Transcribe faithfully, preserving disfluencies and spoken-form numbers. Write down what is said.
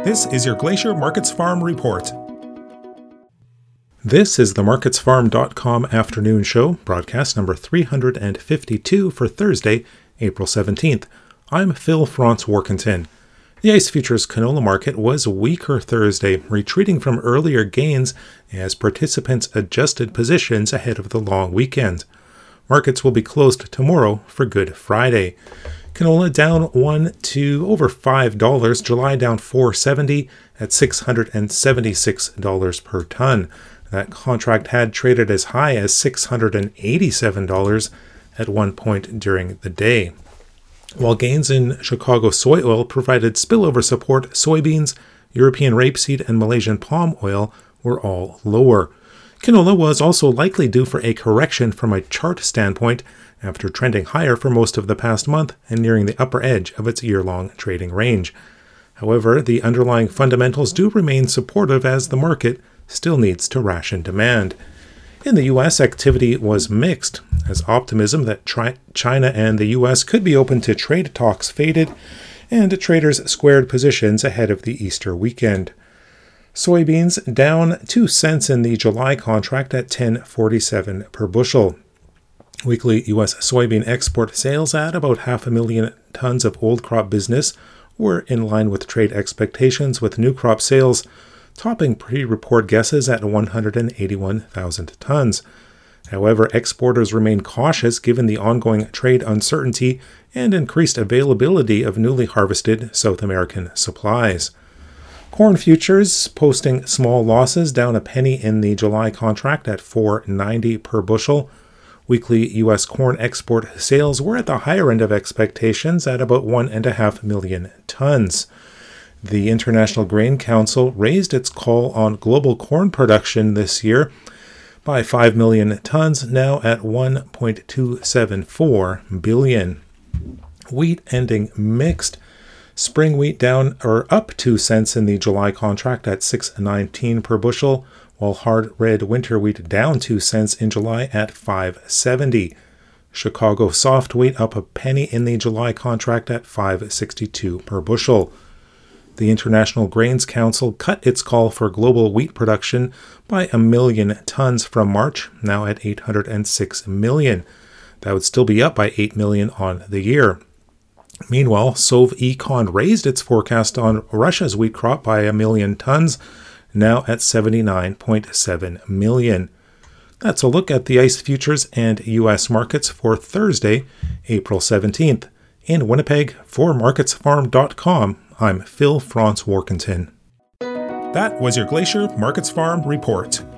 This is your Glacier Markets Farm Report. This is the markets farm dot com afternoon show, broadcast number three hundred fifty-two for Thursday, April seventeenth. I'm Phil Franz Warkentin. The ICE Futures canola market was weaker Thursday, retreating from earlier gains as participants adjusted positions ahead of the long weekend. Markets will be closed tomorrow for Good Friday. Canola down one to over five dollars, July down four seventy at six hundred seventy-six dollars per ton. That contract had traded as high as six hundred eighty-seven dollars at one point during the day. While gains in Chicago soy oil provided spillover support, soybeans, European rapeseed, and Malaysian palm oil were all lower. Canola was also likely due for a correction from a chart standpoint after trending higher for most of the past month and nearing the upper edge of its year-long trading range. However, the underlying fundamentals do remain supportive as the market still needs to ration demand. In the U S, activity was mixed, as optimism that tri- China and the U S could be open to trade talks faded, and traders squared positions ahead of the Easter weekend. Soybeans down two cents in the July contract at ten forty-seven per bushel. Weekly U S soybean export sales at about half a million tons of old crop business were in line with trade expectations, with new crop sales topping pre-report guesses at one hundred eighty-one thousand tons. However, exporters remain cautious given the ongoing trade uncertainty and increased availability of newly harvested South American supplies. Corn futures posting small losses, down a penny in the July contract at four ninety per bushel. Weekly U S corn export sales were at the higher end of expectations at about one point five million tons. The International Grain Council raised its call on global corn production this year by five million tons, now at one point two seven four billion. Wheat ending mixed. Spring wheat down or up two cents in the July contract at six nineteen per bushel, while hard red winter wheat down two cents in July at five seventy. Chicago soft wheat up a penny in the July contract at five sixty-two per bushel. The International Grains Council cut its call for global wheat production by a million tons from March, now at eight hundred six million. That would still be up by eight million on the year. Meanwhile, SovEcon raised its forecast on Russia's wheat crop by a million tons, now at seventy-nine point seven million. That's a look at the ICE futures and U S markets for Thursday, April seventeenth. In Winnipeg, for markets farm dot com, I'm Phil Franz Warkentin. That was your Glacier Markets Farm Report.